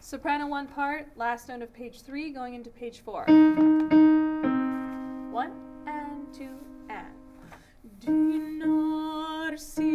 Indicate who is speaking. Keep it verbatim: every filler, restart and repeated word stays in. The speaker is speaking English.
Speaker 1: Soprano one part, last note of page three, going into page four. One and two and. Do you not see